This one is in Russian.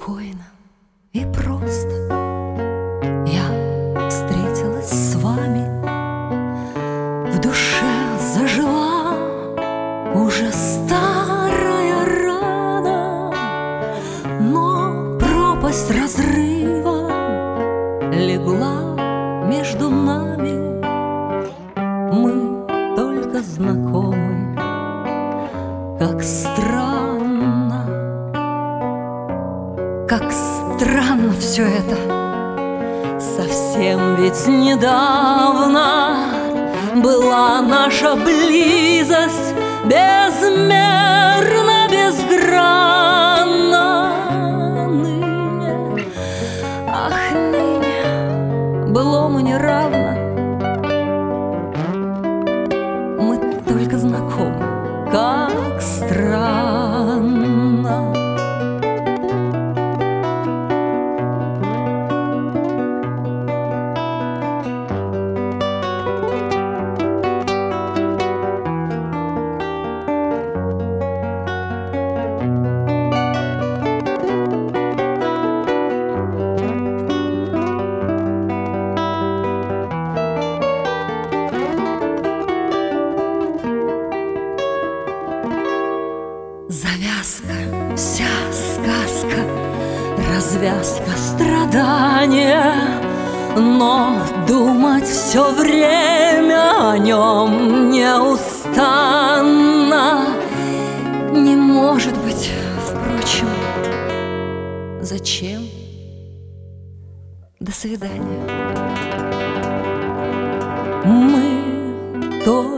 спокойно и просто я встретилась с вами. В душе зажила уже старая рана, но пропасть разрыва легла между нами. Мы только знакомы, как странно, как странно все это. Совсем ведь недавно была наша близость безмерно, безгранна. Ныне, ах, ныне былому не равно. Мы только знакомы, как странно. Завязка, вся сказка, развязка страдания, но думать все время о нем неустанно. Не может быть, впрочем, зачем? До свидания. Мы то